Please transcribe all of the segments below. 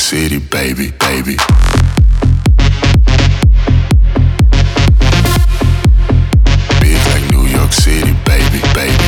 City, baby, baby. Big like New York City, baby, baby.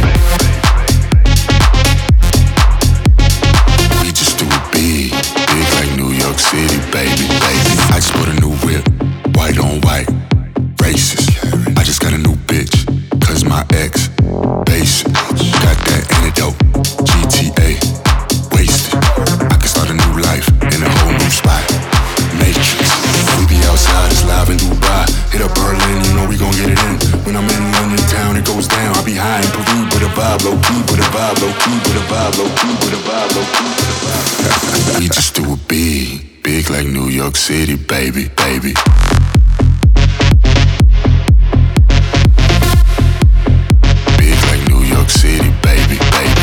We just do it big, big like New York City, baby, baby. I just bought a new whip, white on white, racist. I just got a new bitch, cause my ex, basic. Got that antidote, GTA, wasted. I can start a new life in a whole new spot, Matrix. We be outside, it's live in Dubai. Hit up Berlin, you know we gon' get it in. When I'm in London town, it goes down. I be high in Peru, with a vibe, low key, with a vibe, low key, with a vibe, low key, with a vibe, low key, with a vibe. We just do it big, big like New York City, baby, baby. Big like New York City, baby, baby.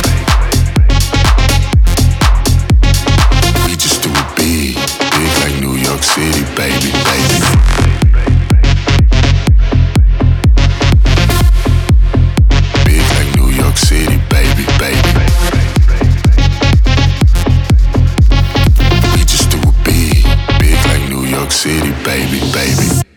We just do it big, big like New York City, baby, baby. Big like New York City, baby, baby. We just do it big, big like New York City, baby, baby.